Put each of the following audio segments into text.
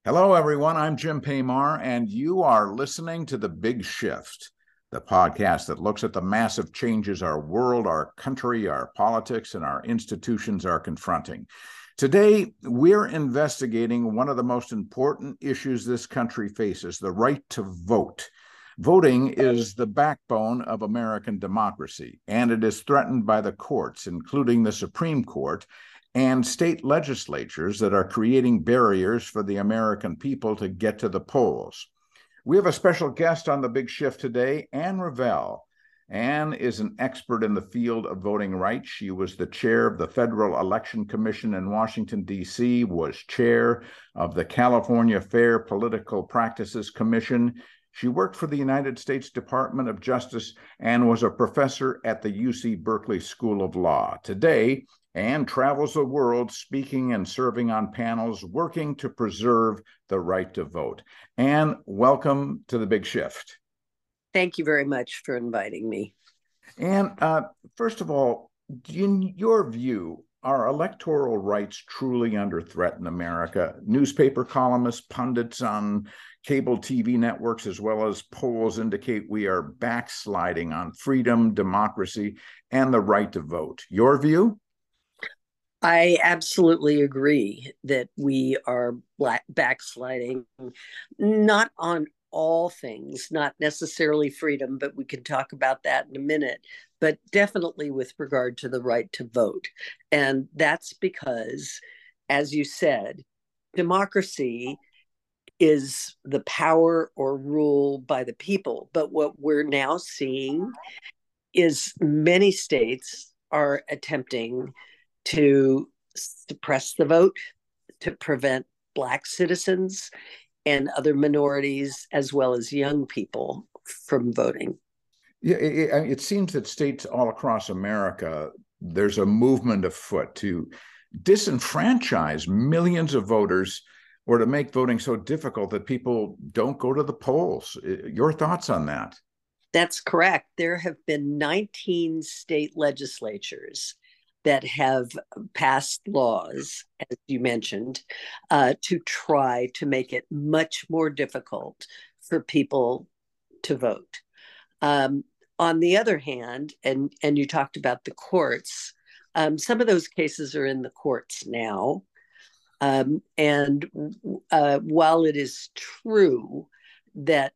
Hello, everyone. I'm Jim Paymar, and you are listening to The Big Shift, the podcast that looks at the massive changes our world, our country, our politics, and our institutions are confronting. Today, we're investigating one of the most important issues this country faces, the right to vote. Voting is the backbone of American democracy, and it is threatened by the courts, including the Supreme Court, and state legislatures that are creating barriers for the American people to get to the polls. We have a special guest on The Big Shift today, Anne Revelle. Anne is an expert in the field of voting rights. She was the chair of the Federal Election Commission in Washington, D.C., was chair of the California Fair Political Practices Commission. She worked for the United States Department of Justice and was a professor at the UC Berkeley School of Law. Today, Anne travels the world speaking and serving on panels working to preserve the right to vote. Anne, welcome to The Big Shift. Thank you very much for inviting me. Anne, first of all, in your view, are electoral rights truly under threat in America? Newspaper columnists, pundits on cable TV networks, as well as polls indicate we are backsliding on freedom, democracy, and the right to vote. Your view? I absolutely agree that we are backsliding, not on all things, not necessarily freedom, but we can talk about that in a minute, but definitely with regard to the right to vote. And that's because, as you said, democracy is the power or rule by the people. But what we're now seeing is many states are attempting to suppress the vote, to prevent Black citizens and other minorities, as well as young people, from voting. Yeah, it seems that states all across America, there's a movement afoot to disenfranchise millions of voters or to make voting so difficult that people don't go to the polls. Your thoughts on that? That's correct. There have been 19 state legislatures that have passed laws, as you mentioned, to try to make it much more difficult for people to vote. On the other hand, and you talked about the courts, some of those cases are in the courts now. And while it is true that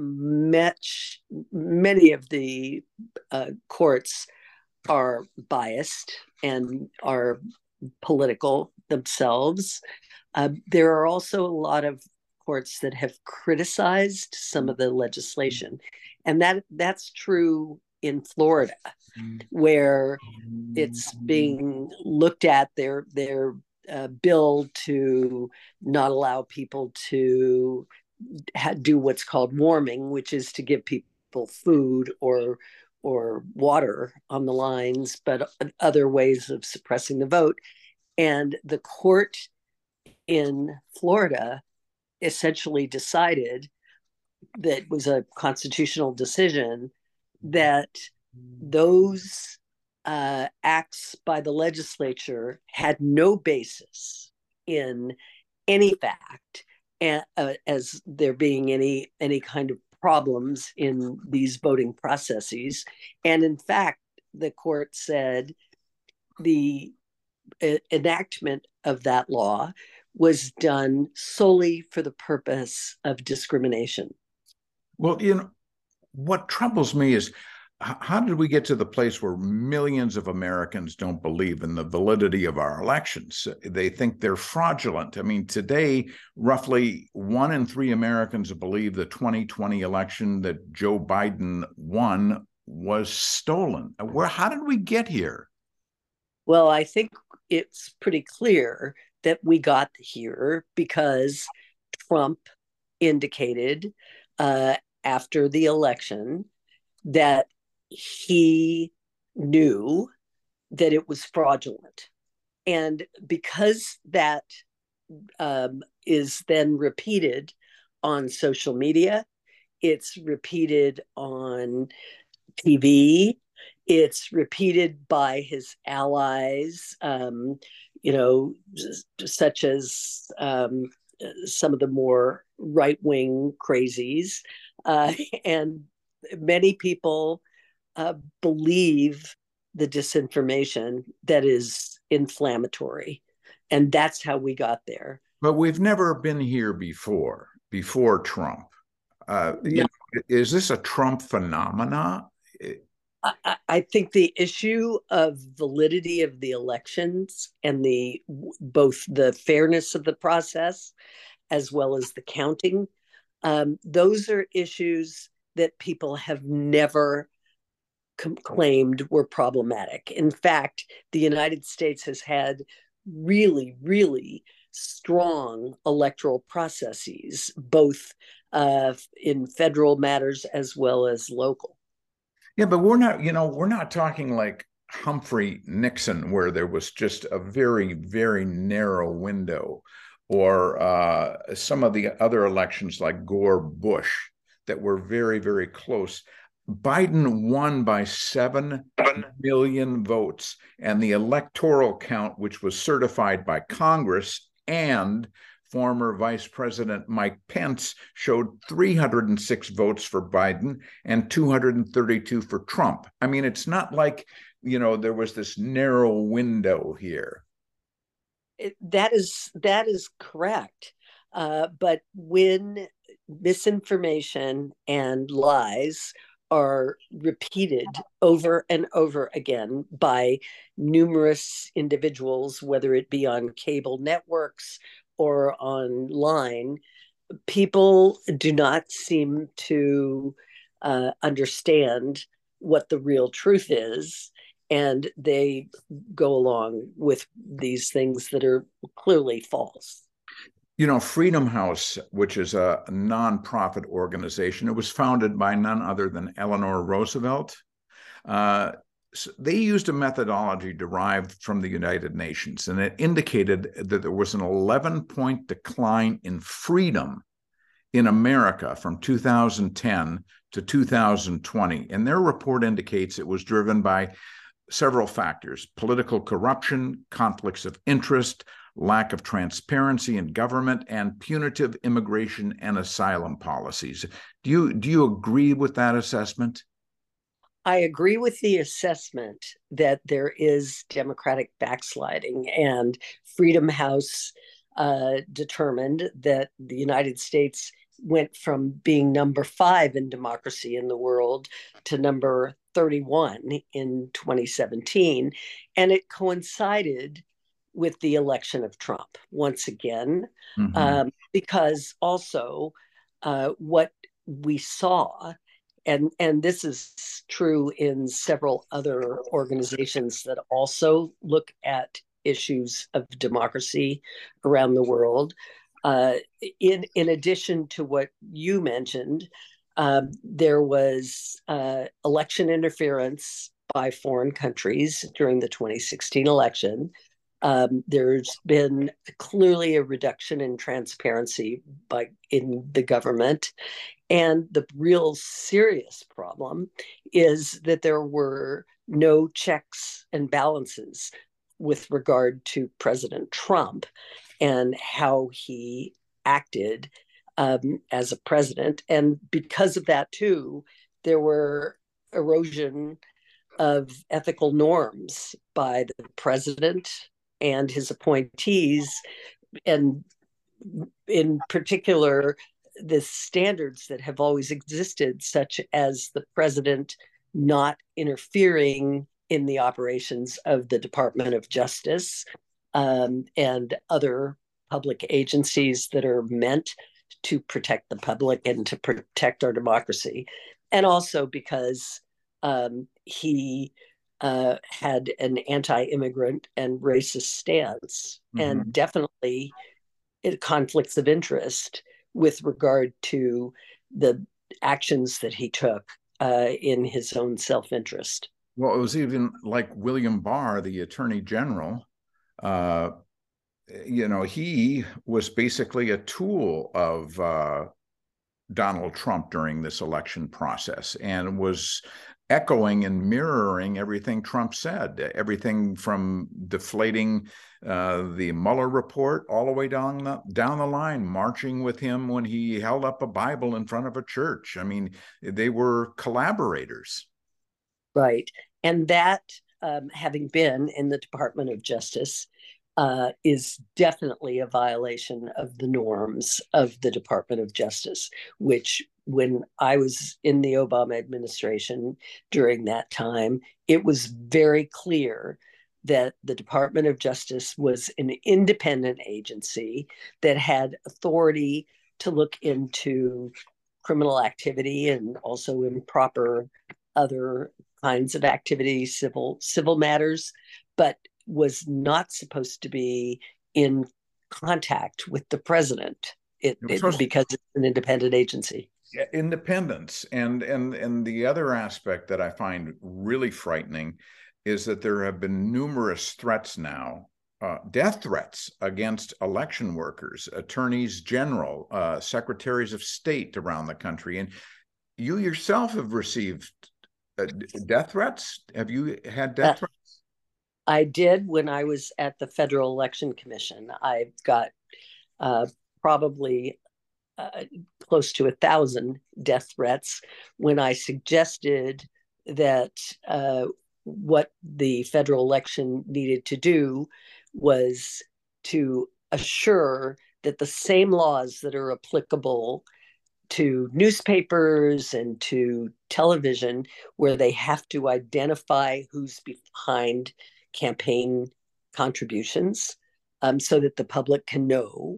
many of the courts are biased and are political themselves, there are also a lot of courts that have criticized some of the legislation, and that's true in Florida, where it's being looked at their bill to not allow people to do what's called warming, which is to give people food or water on the lines, but other ways of suppressing the vote. And the court in Florida essentially decided, that was a constitutional decision, that those acts by the legislature had no basis in any fact, as there being any kind of problems in these voting processes. And in fact, the court said the enactment of that law was done solely for the purpose of discrimination. Well, what troubles me is how did we get to the place where millions of Americans don't believe in the validity of our elections? They think they're fraudulent. I mean, today, roughly 1 in 3 Americans believe the 2020 election that Joe Biden won was stolen. How did we get here? Well, I think it's pretty clear that we got here because Trump indicated after the election that he knew that it was fraudulent. And because that is then repeated on social media, it's repeated on TV, it's repeated by his allies, such as some of the more right-wing crazies, and many people believe the disinformation that is inflammatory, and that's how we got there. But we've never been here before Trump. No. Is this a Trump phenomena? I think the issue of validity of the elections and both the fairness of the process as well as the counting, those are issues that people have never claimed were problematic. In fact, the United States has had really, really strong electoral processes, both in federal matters as well as local. Yeah, but we're not talking like Humphrey Nixon, where there was just a very, very narrow window, or some of the other elections like Gore Bush that were very, very close. Biden won by 7 million votes, and the electoral count, which was certified by Congress and former Vice President Mike Pence, showed 306 votes for Biden and 232 for Trump. I mean, it's not like, there was this narrow window here. That is correct. But when misinformation and lies are repeated over and over again by numerous individuals, whether it be on cable networks or online, people do not seem to understand what the real truth is, and they go along with these things that are clearly false. Freedom House, which is a nonprofit organization, it was founded by none other than Eleanor Roosevelt. So they used a methodology derived from the United Nations, and it indicated that there was an 11-point decline in freedom in America from 2010 to 2020. And their report indicates it was driven by several factors: political corruption, conflicts of interest, lack of transparency in government, and punitive immigration and asylum policies. Do you agree with that assessment? I agree with the assessment that there is democratic backsliding, and Freedom House determined that the United States went from being number 5 in democracy in the world to number 31 in 2017. And it coincided with the election of Trump once again, because also what we saw, and this is true in several other organizations that also look at issues of democracy around the world. In addition to what you mentioned, there was election interference by foreign countries during the 2016 election. There's been clearly a reduction in transparency in the government. And the real serious problem is that there were no checks and balances with regard to President Trump and how he acted as a president. And because of that, too, there were erosion of ethical norms by the president and his appointees, and in particular, the standards that have always existed, such as the president not interfering in the operations of the Department of Justice and other public agencies that are meant to protect the public and to protect our democracy. And also because he had an anti-immigrant and racist stance, and definitely conflicts of interest with regard to the actions that he took in his own self-interest. Well, it was even like William Barr, the Attorney General. He was basically a tool of Donald Trump during this election process, and was echoing and mirroring everything Trump said, everything from deflating the Mueller report all the way down the line, marching with him when he held up a Bible in front of a church. I mean, they were collaborators. Right. And that, having been in the Department of Justice, is definitely a violation of the norms of the Department of Justice, which when I was in the Obama administration during that time, it was very clear that the Department of Justice was an independent agency that had authority to look into criminal activity and also improper other kinds of activities, civil matters, but was not supposed to be in contact with the president because it's an independent agency. Independence. And the other aspect that I find really frightening is that there have been numerous threats now, death threats against election workers, attorneys general, secretaries of state around the country. And you yourself have received death threats. Have you had death threats? I did when I was at the Federal Election Commission. I got probably close to 1,000 death threats when I suggested that what the federal election needed to do was to assure that the same laws that are applicable to newspapers and to television, where they have to identify who's behind campaign contributions, so that the public can know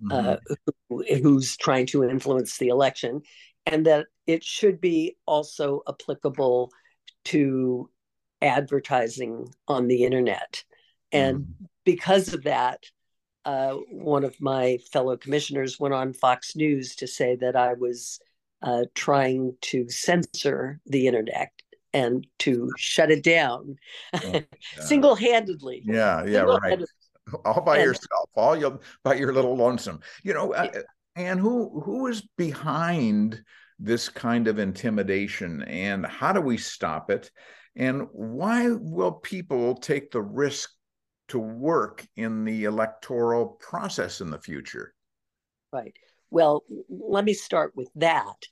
who's trying to influence the election, and that it should be also applicable to advertising on the internet. And because of that, one of my fellow commissioners went on Fox News to say that I was trying to censor the internet and to shut it down single-handedly. Yeah, right. All by yourself, by your little lonesome. And who is behind this kind of intimidation, and how do we stop it? And why will people take the risk to work in the electoral process in the future? Right. Well, let me start with that.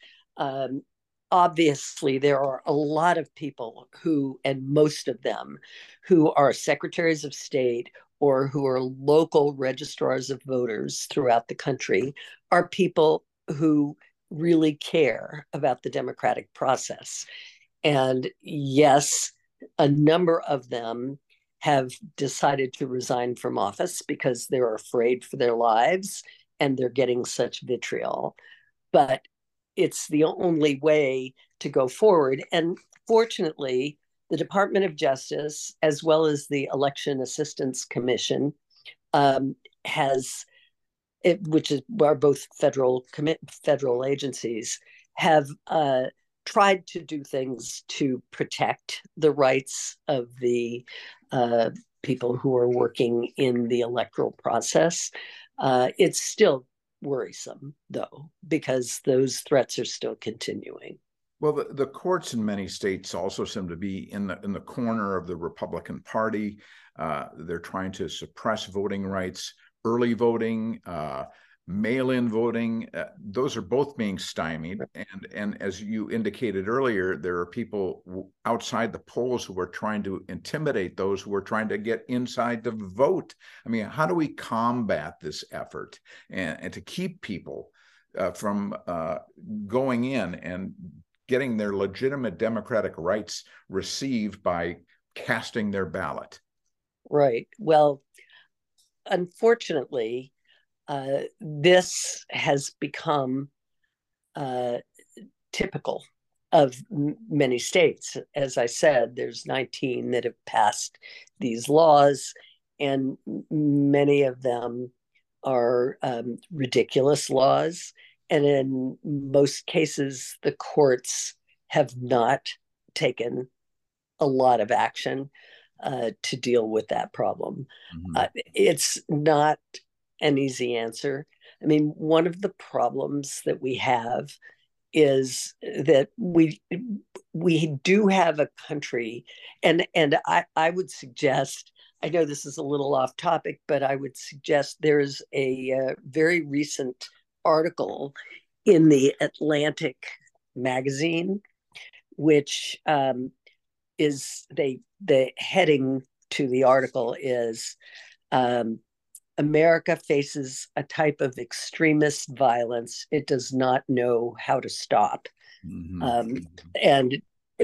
Obviously, there are a lot of people who, and most of them, who are secretaries of state or who are local registrars of voters throughout the country, are people who really care about the democratic process. And yes, a number of them have decided to resign from office because they're afraid for their lives and they're getting such vitriol. But it's the only way to go forward. And fortunately, the Department of Justice, as well as the Election Assistance Commission, are both federal agencies, have tried to do things to protect the rights of the people who are working in the electoral process. It's still worrisome, though, because those threats are still continuing. Well, the courts in many states also seem to be in the corner of the Republican Party. They're trying to suppress voting rights, early voting, mail-in voting. Those are both being stymied. And as you indicated earlier, there are people outside the polls who are trying to intimidate those who are trying to get inside to vote. I mean, how do we combat this effort and to keep people from going in and getting their legitimate democratic rights received by casting their ballot? Right. Well, unfortunately, this has become typical of many states. As I said, there's 19 that have passed these laws, and many of them are ridiculous laws. And in most cases, the courts have not taken a lot of action to deal with that problem. It's not an easy answer. I mean, one of the problems that we have is that we do have a country, and I would suggest, I know this is a little off topic, but I would suggest there's a very recent article in the Atlantic magazine, which is the heading to the article is America faces a type of extremist violence it does not know how to stop. And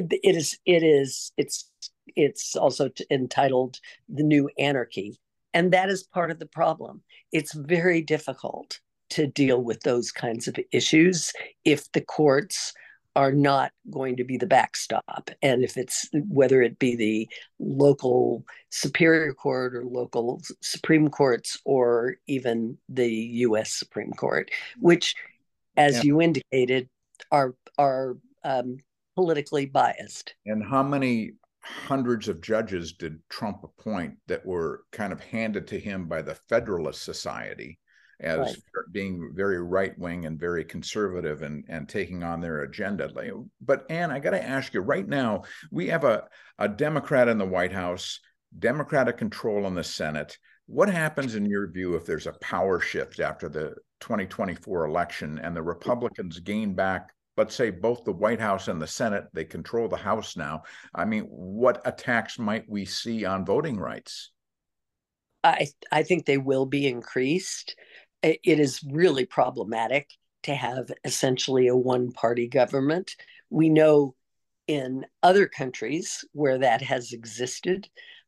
it's also entitled The New Anarchy. And that is part of the problem. It's very difficult to deal with those kinds of issues if the courts are not going to be the backstop. And if it's whether it be the local superior court or local Supreme Courts or even the US Supreme Court, which, as you indicated, are politically biased. And how many hundreds of judges did Trump appoint that were kind of handed to him by the Federalist Society as being very right-wing and very conservative and taking on their agenda? But Ann, I got to ask you, right now, we have a Democrat in the White House, Democratic control in the Senate. What happens in your view if there's a power shift after the 2024 election and the Republicans gain back, let's say, both the White House and the Senate? They control the House now. I mean, what attacks might we see on voting rights? I think they will be increased. It is really problematic to have essentially a one-party government. We know in other countries where that has existed,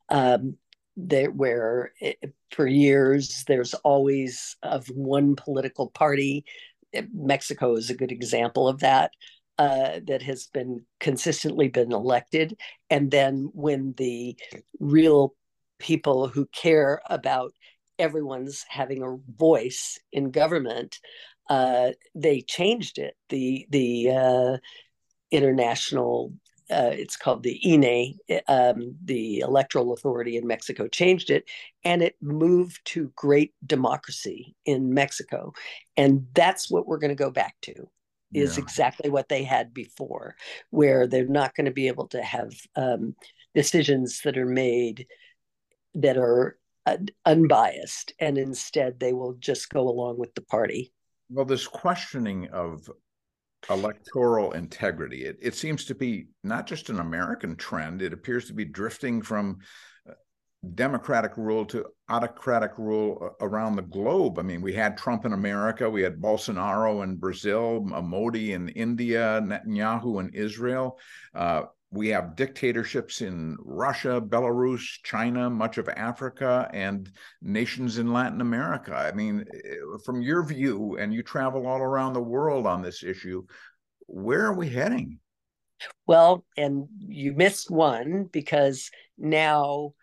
where for years there's always of one political party. Mexico is a good example of that. That has been consistently been elected, and then when the real people who care about everyone's having a voice in government, they changed it. The international, it's called the INE, the Electoral Authority in Mexico, changed it, and it moved to great democracy in Mexico. And that's what we're going to go back to, is exactly what they had before, where they're not going to be able to have decisions that are made that are unbiased, and instead they will just go along with the party. Well, this questioning of electoral integrity, it seems to be not just an American trend. It appears to be drifting from democratic rule to autocratic rule around the globe. I mean, we had Trump in America, we had Bolsonaro in Brazil, Modi in India, Netanyahu in Israel. We have dictatorships in Russia, Belarus, China, much of Africa, and nations in Latin America. I mean, from your view, and you travel all around the world on this issue, where are we heading? Well, and you missed one, because now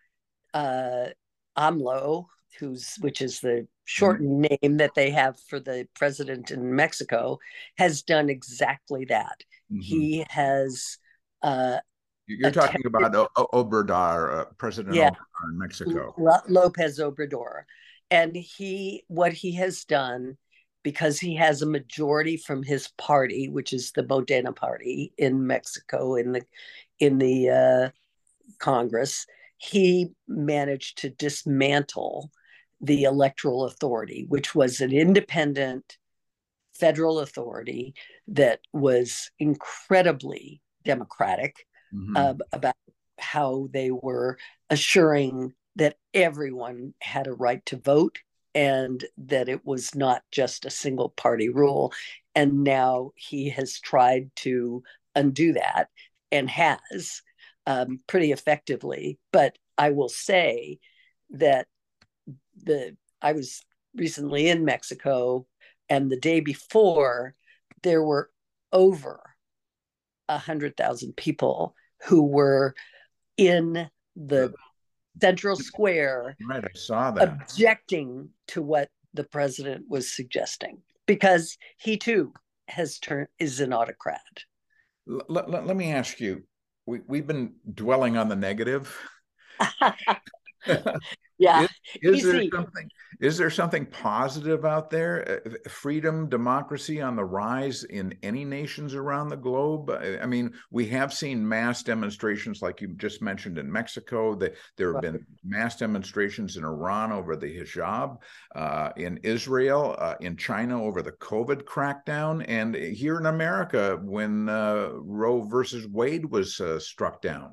AMLO, which is the shortened name that they have for the president in Mexico, has done exactly that. He has you're talking about Obrador, President Obrador in Mexico. Lopez Obrador. And what he has done, because he has a majority from his party, which is the Morena party in Mexico, in the Congress, he managed to dismantle the Electoral Authority, which was an independent federal authority that was incredibly democratic, about how they were assuring that everyone had a right to vote and that it was not just a single party rule. And now he has tried to undo that, and has pretty effectively. But I will say that I was recently in Mexico, and the day before there were over 100,000 people who were in the central square, right, I saw that, objecting to what the president was suggesting, because he too is an autocrat. Let me ask you, we've been dwelling on the negative. Yeah, is there something? Is there something positive out there? Freedom, democracy on the rise in any nations around the globe? I mean, we have seen mass demonstrations like you just mentioned in Mexico. There have been mass demonstrations in Iran over the hijab, in Israel, in China over the COVID crackdown, and here in America when Roe versus Wade was struck down.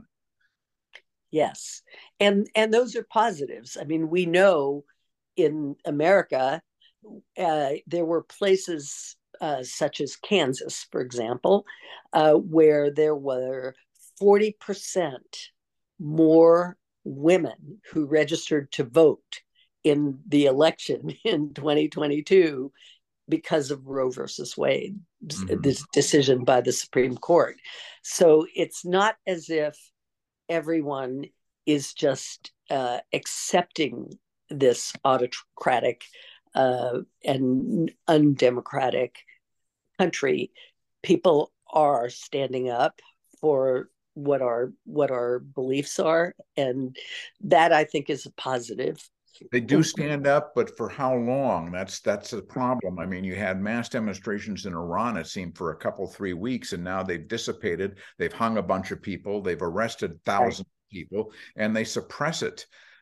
Yes. And those are positives. I mean, we know in America, there were places such as Kansas, for example, where there were 40% more women who registered to vote in the election in 2022 because of Roe versus Wade, this decision by the Supreme Court. So it's not as if everyone is just accepting this autocratic and undemocratic country. People are standing up for what our beliefs are, and that I think is a positive. They do stand up, but for how long? That's a problem. I mean, you had mass demonstrations in Iran, it seemed, for a couple, 3 weeks, and now they've dissipated. They've hung a bunch of people. They've arrested thousands of people, and they suppress it.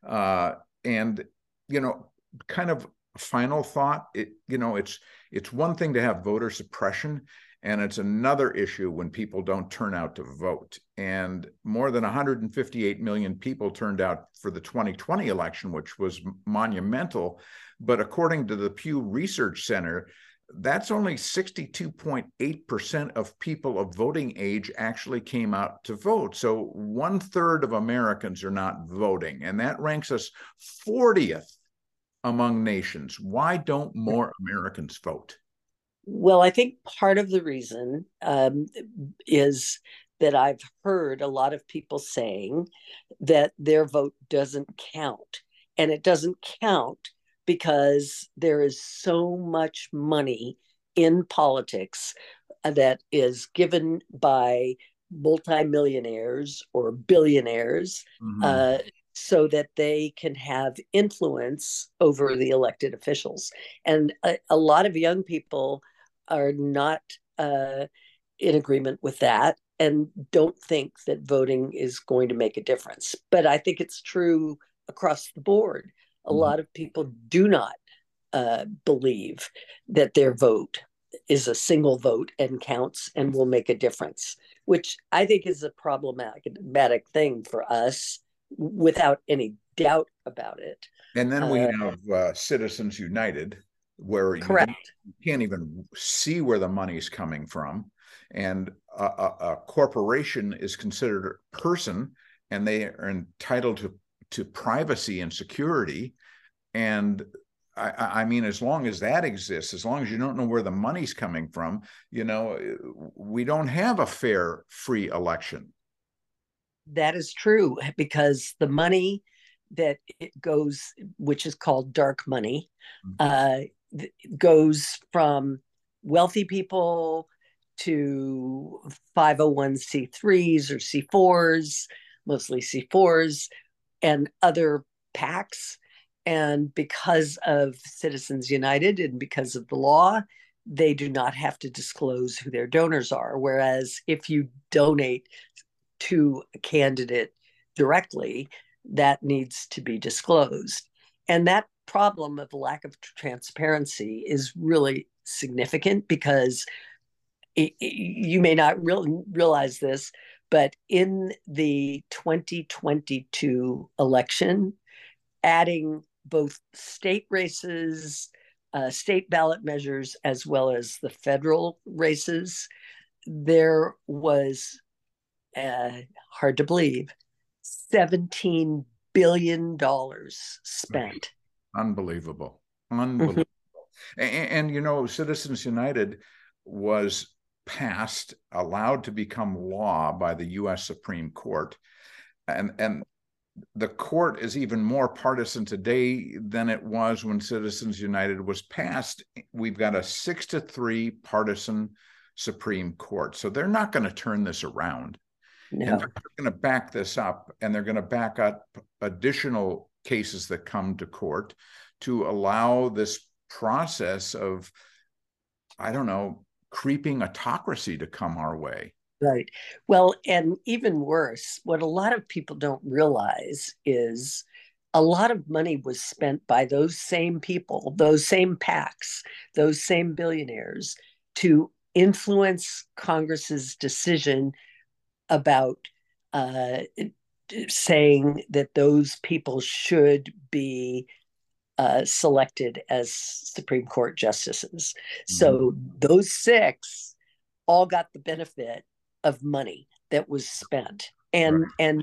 And, kind of final thought, it's one thing to have voter suppression, and it's another issue when people don't turn out to vote. And more than 158 million people turned out for the 2020 election, which was monumental. But according to the Pew Research Center, that's only 62.8% of people of voting age actually came out to vote. So 1/3 of Americans are not voting, and that ranks us 40th among nations. Why don't more Americans vote? Well, I think part of the reason is that I've heard a lot of people saying that their vote doesn't count. And it doesn't count because there is so much money in politics that is given by multimillionaires or billionaires, so that they can have influence over the elected officials. And a lot of young people are not in agreement with that and don't think that voting is going to make a difference. But I think it's true across the board. A lot of people do not believe that their vote is a single vote and counts and will make a difference, which I think is a problematic thing for us without any doubt about it. And then we have Citizens United, where you can't even see where the money's coming from. And a corporation is considered a person, and they are entitled to privacy and security. And I mean, as long as that exists, as long as you don't know where the money's coming from, we don't have a fair, free election. That is true, because the money that it goes, which is called dark money, goes from wealthy people to 501c3s or C4s, mostly C4s, and other PACs. And because of Citizens United and because of the law, they do not have to disclose who their donors are. Whereas if you donate to a candidate directly, that needs to be disclosed. And that problem of lack of transparency is really significant, because you may not realize this, but in the 2022 election, adding both state races, state ballot measures, as well as the federal races, there was, hard to believe, $17 billion spent. Unbelievable. Unbelievable. And Citizens United was passed, allowed to become law by the U.S. Supreme Court. And the court is even more partisan today than it was when Citizens United was passed. We've got a 6-3 partisan Supreme Court. So they're not going to turn this around. No. And they're going to back this up, and they're going to back up additional cases that come to court to allow this process of, I don't know, creeping autocracy to come our way. Right. Well, and even worse, what a lot of people don't realize is a lot of money was spent by those same people, those same PACs, those same billionaires to influence Congress's decision about saying that those people should be selected as Supreme Court justices. Mhm. So those six all got the benefit of money that was spent, and Right.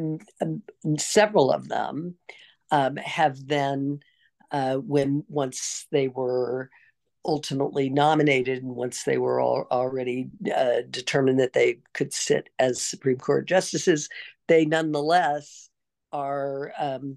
several of them have then, when once they were ultimately nominated and once they were already determined that they could sit as Supreme Court justices, they nonetheless are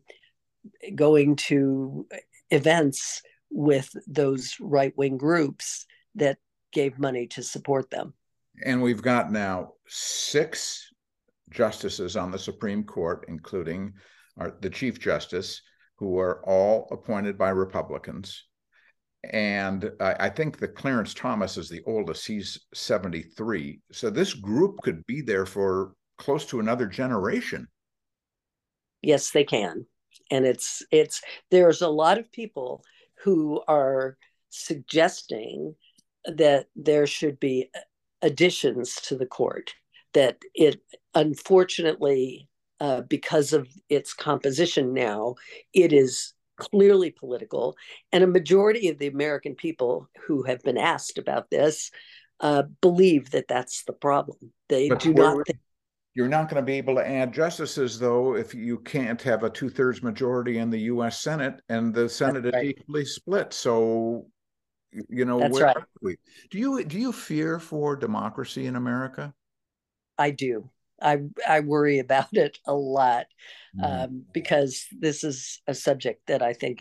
going to events with those right-wing groups that gave money to support them. And we've got now 6 justices on the Supreme Court, including the Chief Justice, who are all appointed by Republicans. And I think that Clarence Thomas is the oldest. He's 73. So this group could be there for close to another generation. Yes, they can. And there's a lot of people who are suggesting that there should be additions to the court, that it unfortunately, because of its composition now, it is clearly political. And a majority of the American people who have been asked about this believe that that's the problem. They But do not think. you're not going to be able to add justices, though, if you can't have a 2/3 majority in the U.S. Senate, and the Senate is Right. equally split. So, That's where right. are we? Do you fear for democracy in America? I do. I worry about it a lot, Mhm. because this is a subject that I think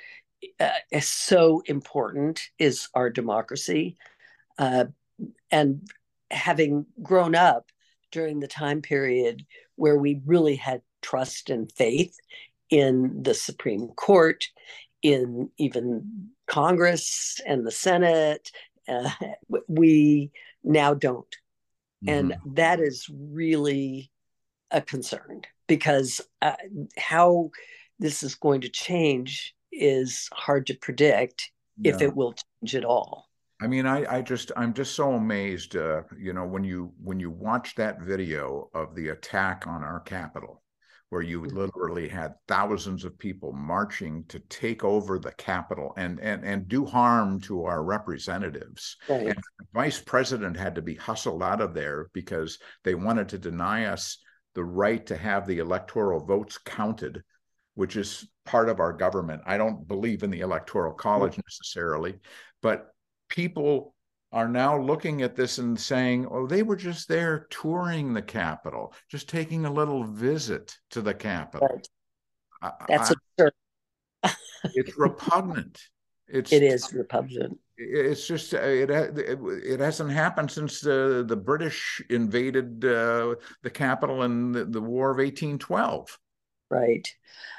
is so important, is our democracy. Uh, and having grown up during the time period where we really had trust and faith in the Supreme Court, in even Congress and the Senate, uh, we now don't. And Mhm. that is really a concern, because how this is going to change is hard to predict, if Yeah. it will change at all. I mean, I'm just so amazed, when you watch that video of the attack on our Capitol, where you literally had thousands of people marching to take over the Capitol and do harm to our representatives. And Right. the vice president had to be hustled out of there because they wanted to deny us the right to have the electoral votes counted, which is part of our government. I don't believe in the Electoral College necessarily, but people are now looking at this and saying, oh, they were just there touring the Capitol, just taking a little visit to the Capitol. Right. I, That's I, absurd. it's repugnant. It It's is repugnant. it's just it hasn't happened since the British invaded the Capitol in the War of 1812. Right.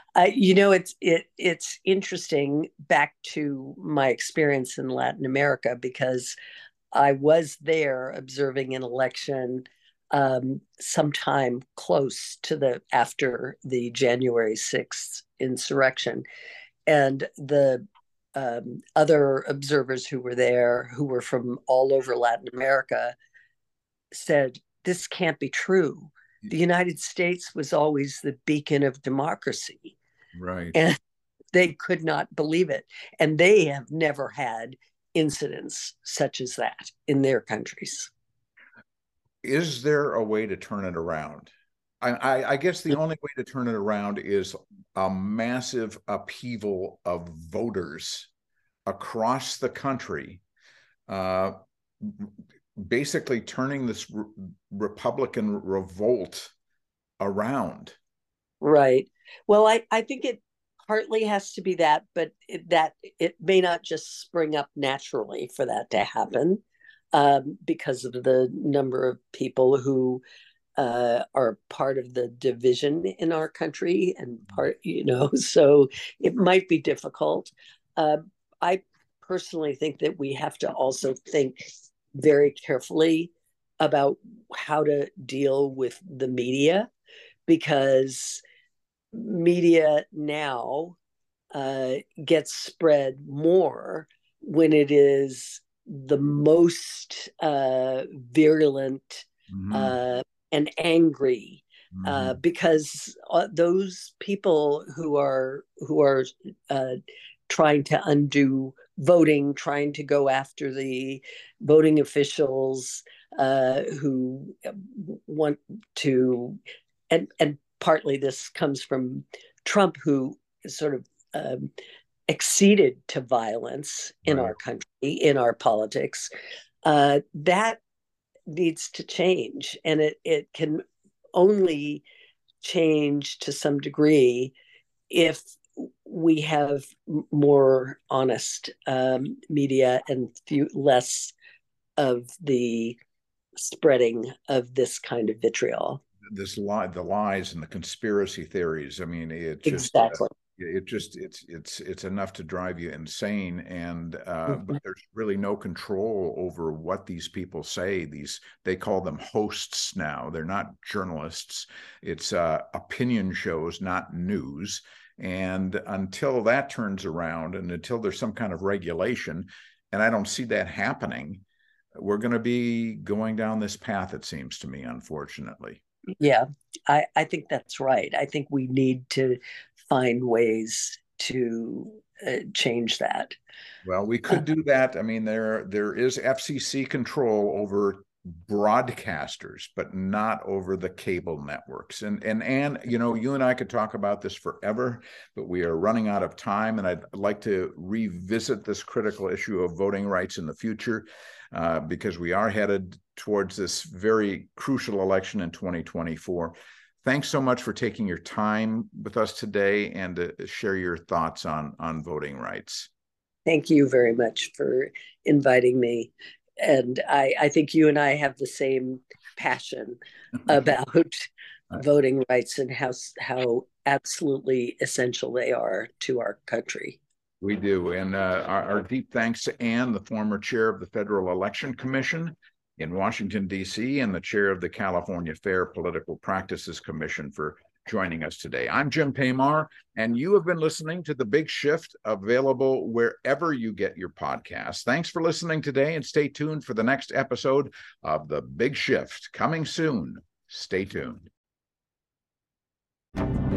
It's interesting, back to my experience in Latin America, because I was there observing an election sometime close to the after the January 6th insurrection, and the other observers who were there, who were from all over Latin America, said, "This can't be true. The United States was always the beacon of democracy." Right. And they could not believe it. And they have never had incidents such as that in their countries. Is there a way to turn it around? I guess the only way to turn it around is a massive upheaval of voters across the country, uh, basically turning this Republican revolt around. Right. Well, I think it partly has to be that, but that it may not just spring up naturally for that to happen, because of the number of people who are part of the division in our country and so it might be difficult. I personally think that we have to also think very carefully about how to deal with the media, because media now gets spread more when it is the most virulent and angry, because those people who are trying to undo voting, trying to go after the voting officials who want to, and partly this comes from Trump, who sort of acceded to violence in our country, in our politics. That needs to change, and it can only change to some degree if we have more honest media and less of the spreading of this kind of vitriol. The lies and the conspiracy theories. I mean, Exactly. It's enough to drive you insane, and but there's really no control over what these people say. They call them hosts now. They're not journalists. It's opinion shows, not news. And until that turns around, and until there's some kind of regulation, and I don't see that happening, we're going to be going down this path, it seems to me, unfortunately. Yeah, I think that's right. I think we need to find ways to change that. Well, we could do that. I mean, there is FCC control over broadcasters, but not over the cable networks. And you and I could talk about this forever, but we are running out of time. And I'd like to revisit this critical issue of voting rights in the future, because we are headed towards this very crucial election in 2024. Thanks so much for taking your time with us today and to share your thoughts on voting rights. Thank you very much for inviting me. And I think you and I have the same passion about voting rights and how absolutely essential they are to our country. We do. And our deep thanks to Ann, the former chair of the Federal Election Commission in Washington, D.C., and the chair of the California Fair Political Practices Commission, for joining us today. I'm Jim Paymar, and you have been listening to The Big Shift, available wherever you get your podcasts. Thanks for listening today, and stay tuned for the next episode of The Big Shift, coming soon. Stay tuned.